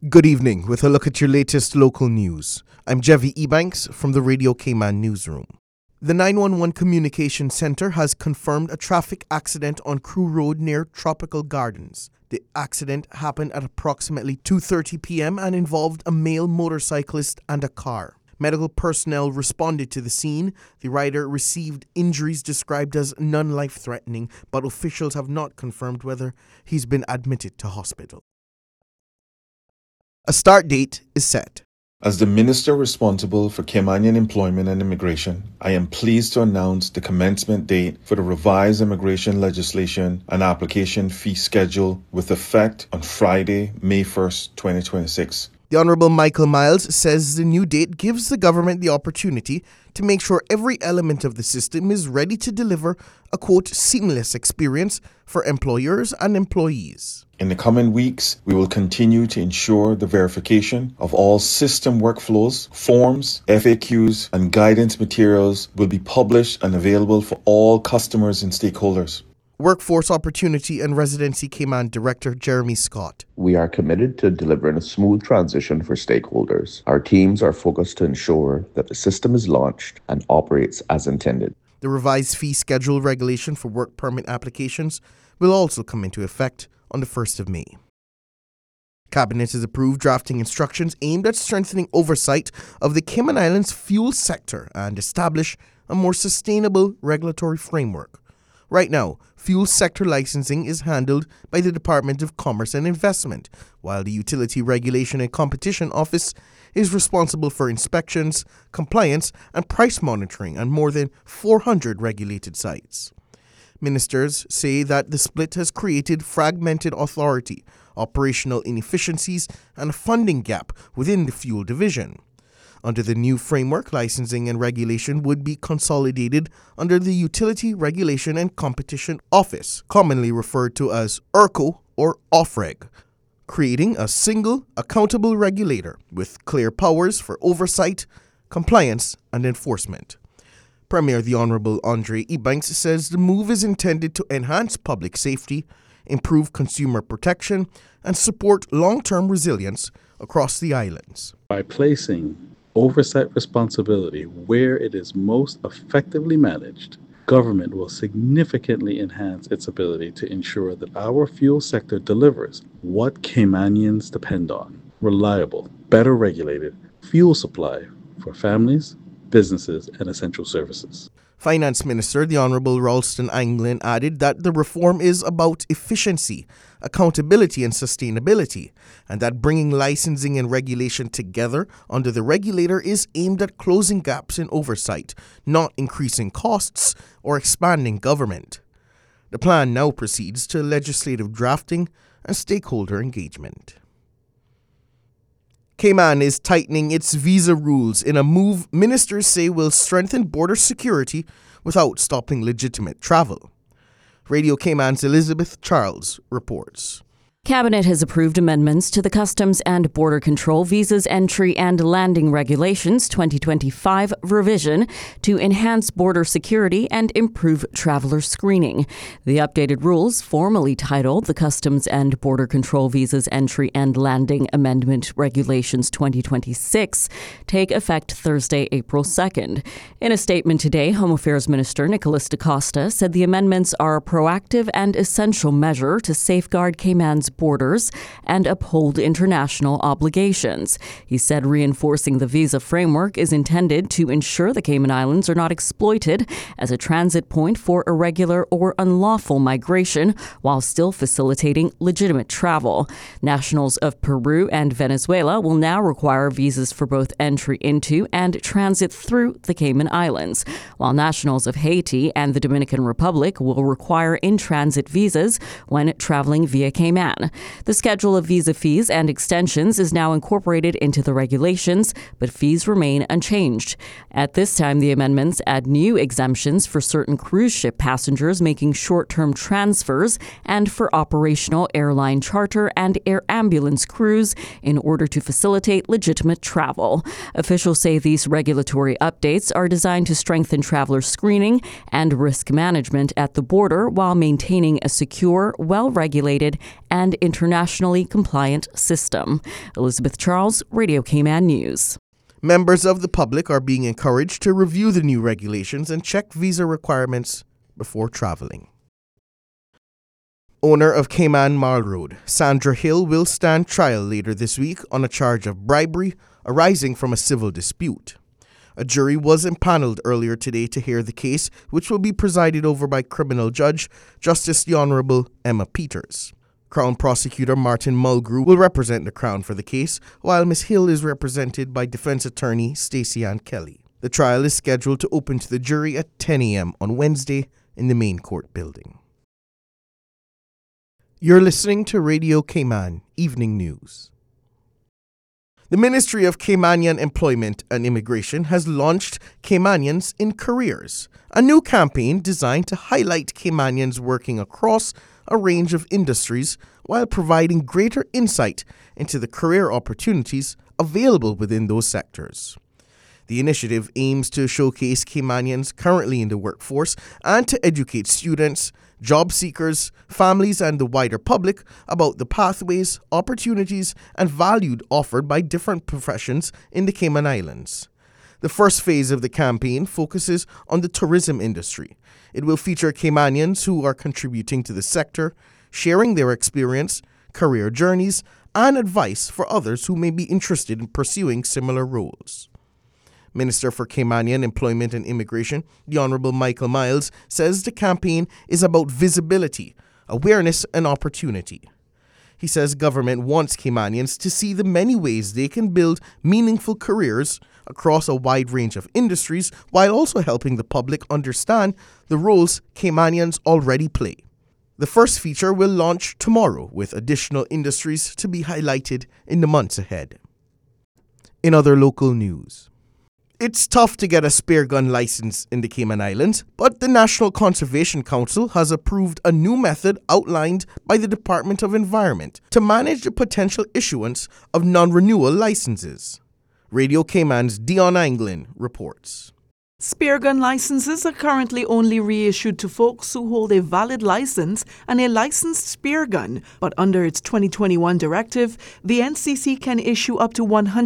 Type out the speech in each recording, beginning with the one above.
Good evening, with a look at your latest local news. I'm Jevi Ebanks from the Radio Cayman newsroom. The 911 Communication Center has confirmed a traffic accident on Crew Road near Tropical Gardens. The accident happened at approximately 2:30 p.m. and involved a male motorcyclist and a car. Medical personnel responded to the scene. The rider received injuries described as non-life-threatening, but officials have not confirmed whether he's been admitted to hospital. A start date is set. As the Minister responsible for Caymanian Employment and Immigration, I am pleased to announce the commencement date for the revised immigration legislation and application fee schedule with effect on Friday, May 1st, 2026. The Honourable Michael Miles says the new date gives the government the opportunity to make sure every element of the system is ready to deliver a, quote, seamless experience for employers and employees. In the coming weeks, we will continue to ensure the verification of all system workflows, forms, FAQs, and guidance materials will be published and available for all customers and stakeholders. Workforce Opportunity and Residency Cayman Director Jeremy Scott. We are committed to delivering a smooth transition for stakeholders. Our teams are focused to ensure that the system is launched and operates as intended. The revised fee schedule regulation for work permit applications will also come into effect on the 1st of May. Cabinet has approved drafting instructions aimed at strengthening oversight of the Cayman Islands fuel sector and establish a more sustainable regulatory framework. Right now, fuel sector licensing is handled by the Department of Commerce and Investment, while the Utility Regulation and Competition Office is responsible for inspections, compliance, and price monitoring on more than 400 regulated sites. Ministers say that the split has created fragmented authority, operational inefficiencies, and a funding gap within the fuel division. Under the new framework, licensing and regulation would be consolidated under the Utility Regulation and Competition Office, commonly referred to as URCO or OFREG, creating a single, accountable regulator with clear powers for oversight, compliance, and enforcement. Premier the Honourable Andre Ebanks says the move is intended to enhance public safety, improve consumer protection, and support long-term resilience across the islands. By placing oversight responsibility where it is most effectively managed, government will significantly enhance its ability to ensure that our fuel sector delivers what Caymanians depend on: reliable, better regulated fuel supply for families, businesses, and essential services. Finance Minister the Honourable Ralston Anglin added that the reform is about efficiency, accountability, and sustainability, and that bringing licensing and regulation together under the regulator is aimed at closing gaps in oversight, not increasing costs or expanding government. The plan now proceeds to legislative drafting and stakeholder engagement. Cayman is tightening its visa rules in a move ministers say will strengthen border security without stopping legitimate travel. Radio Cayman's Elizabeth Charles reports. Cabinet has approved amendments to the Customs and Border Control Visas Entry and Landing Regulations 2025 revision to enhance border security and improve traveler screening. The updated rules, formally titled the Customs and Border Control Visas Entry and Landing Amendment Regulations 2026, take effect Thursday, April 2nd. In a statement today, Home Affairs Minister Nicholas DaCosta said the amendments are a proactive and essential measure to safeguard Cayman's borders and uphold international obligations. He said reinforcing the visa framework is intended to ensure the Cayman Islands are not exploited as a transit point for irregular or unlawful migration while still facilitating legitimate travel. Nationals of Peru and Venezuela will now require visas for both entry into and transit through the Cayman Islands, while nationals of Haiti and the Dominican Republic will require in-transit visas when traveling via Cayman. The schedule of visa fees and extensions is now incorporated into the regulations, but fees remain unchanged. At this time, the amendments add new exemptions for certain cruise ship passengers making short-term transfers and for operational airline charter and air ambulance crews in order to facilitate legitimate travel. Officials say these regulatory updates are designed to strengthen traveler screening and risk management at the border while maintaining a secure, well-regulated, and internationally compliant system. Elizabeth Charles, Radio Cayman News. Members of the public are being encouraged to review the new regulations and check visa requirements before traveling. Owner of Cayman Mall Road, Sandra Hill, will stand trial later this week on a charge of bribery arising from a civil dispute. A jury was impaneled earlier today to hear the case, which will be presided over by criminal judge Justice the Honorable Emma Peters. Crown Prosecutor Martin Mulgrew will represent the Crown for the case, while Ms. Hill is represented by defense attorney Stacey Ann Kelly. The trial is scheduled to open to the jury at 10 a.m. on Wednesday in the main court building. You're listening to Radio Cayman Evening News. The Ministry of Caymanian Employment and Immigration has launched Caymanians in Careers, a new campaign designed to highlight Caymanians working across a range of industries while providing greater insight into the career opportunities available within those sectors. The initiative aims to showcase Caymanians currently in the workforce and to educate students, job seekers, families, and the wider public about the pathways, opportunities, and value offered by different professions in the Cayman Islands. The first phase of the campaign focuses on the tourism industry. It will feature Caymanians who are contributing to the sector, sharing their experience, career journeys, and advice for others who may be interested in pursuing similar roles. Minister for Caymanian Employment and Immigration, the Honorable Michael Miles, says the campaign is about visibility, awareness, and opportunity. He says government wants Caymanians to see the many ways they can build meaningful careers across a wide range of industries while also helping the public understand the roles Caymanians already play. The first feature will launch tomorrow, with additional industries to be highlighted in the months ahead. In other local news, it's tough to get a spear gun license in the Cayman Islands, but the National Conservation Council has approved a new method outlined by the Department of Environment to manage the potential issuance of non-renewal licenses. Radio Cayman's Dion Anglin reports. Spear gun licenses are currently only reissued to folks who hold a valid license and a licensed spear gun, but under its 2021 directive, the NCC can issue up to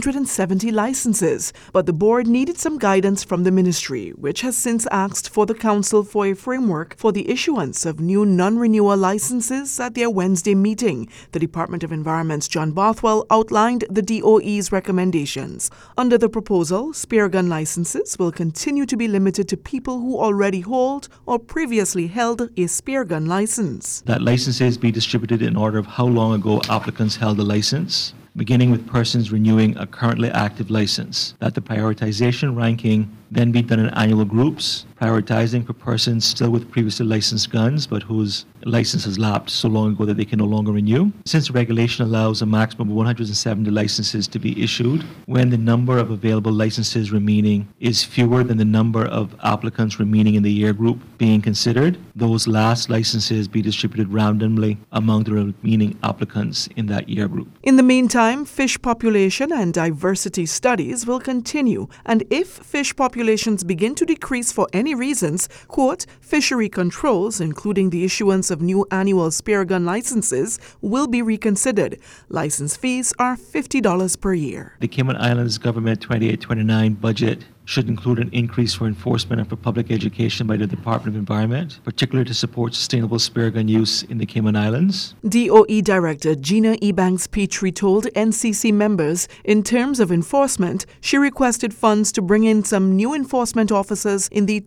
170 licenses. But the board needed some guidance from the ministry, which has since asked for the council for a framework for the issuance of new non-renewal licenses at their Wednesday meeting. The Department of Environment's John Bothwell outlined the DOE's recommendations. Under the proposal, spear gun licenses will continue to be limited to people who already hold or previously held a spear gun license. That licenses be distributed in order of how long ago applicants held the license, beginning with persons renewing a currently active license. That the prioritization ranking then be done in annual groups, prioritizing for persons still with previously licensed guns but whose license has lapsed so long ago that they can no longer renew. Since the regulation allows a maximum of 170 licenses to be issued, when the number of available licenses remaining is fewer than the number of applicants remaining in the year group being considered, those last licenses be distributed randomly among the remaining applicants in that year group. In the meantime, fish population and diversity studies will continue, and if fish populations begin to decrease for any reasons, quote, fishery controls, including the issuance of new annual spear gun licenses, will be reconsidered. License fees are $50 per year. The Cayman Islands Government 28-29 budget should include an increase for enforcement and for public education by the Department of Environment, particularly to support sustainable spear gun use in the Cayman Islands. DOE Director Gina Ebanks-Petrie told NCC members in terms of enforcement, she requested funds to bring in some new enforcement officers in the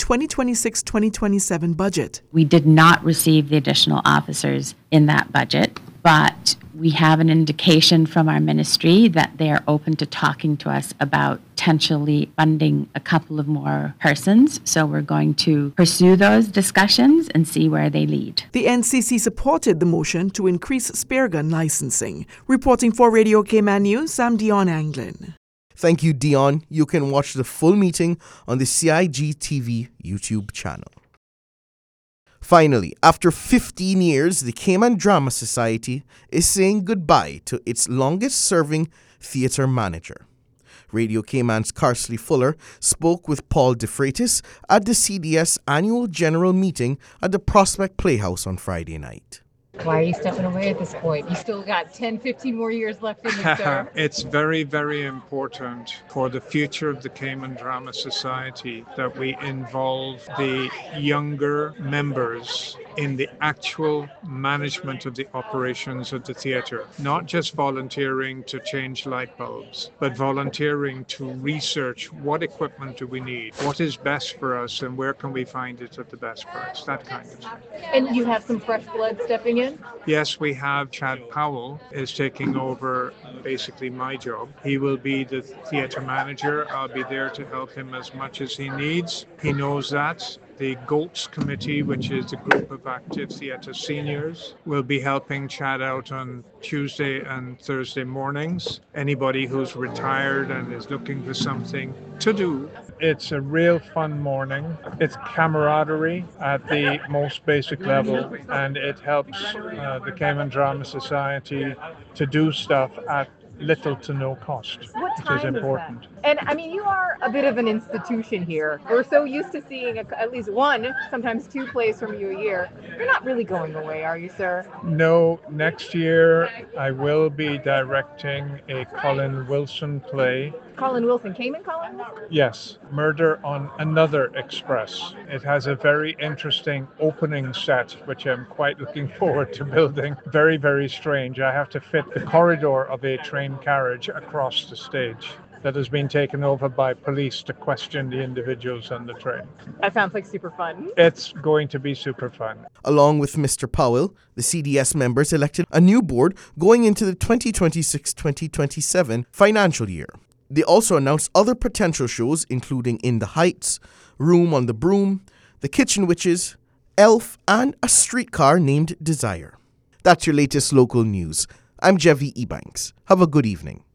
2026-2027 budget. We did not receive the additional officers in that budget, but we have an indication from our ministry that they are open to talking to us about potentially funding a couple of more persons. So we're going to pursue those discussions and see where they lead. The NCC supported the motion to increase spear gun licensing. Reporting for Radio Cayman News, I'm Dion Anglin. Thank you, Dion. You can watch the full meeting on the CIG TV YouTube channel. Finally, after 15 years, the Cayman Drama Society is saying goodbye to its longest-serving theatre manager. Radio Cayman's Carsley Fuller spoke with Paul DeFreitas at the CDS annual general meeting at the Prospect Playhouse on Friday night. Why are you stepping away at this point? You still got 10, 15 more years left in you, sir. It's very, very important for the future of the Cayman Drama Society that we involve the younger members in the actual management of the operations of the theatre. Not just volunteering to change light bulbs, but volunteering to research what equipment do we need, what is best for us, and where can we find it at the best price, that kind of thing. And you have some fresh blood stepping in? Yes, we have Chad Powell is taking over basically my job. He will be the theatre manager. I'll be there to help him as much as he needs. He knows that. The GOATS committee, which is a group of active theatre seniors, will be helping Chad out on Tuesday and Thursday mornings. Anybody who's retired and is looking for something to do. It's a real fun morning. It's camaraderie at the most basic level, and it helps the Cayman Drama Society to do stuff at little to no cost, which is important. And I mean, you are a bit of an institution here. We're so used to seeing at least one, sometimes two plays from you a year. You're not really going away, are you, sir? No, next year I will be directing a Colin Wilson play. Colin Wilson, Cayman Colin Wilson? Yes, Murder on Another Express. It has a very interesting opening set, which I'm quite looking forward to building. Very, very strange. I have to fit the corridor of a train carriage across the stage that has been taken over by police to question the individuals on the train. That sounds like super fun. It's going to be super fun. Along with Mr. Powell, the CDS members elected a new board going into the 2026-2027 financial year. They also announced other potential shows, including In the Heights, Room on the Broom, The Kitchen Witches, Elf, and a streetcar named Desire. That's your latest local news. I'm Jevi Ebanks. Have a good evening.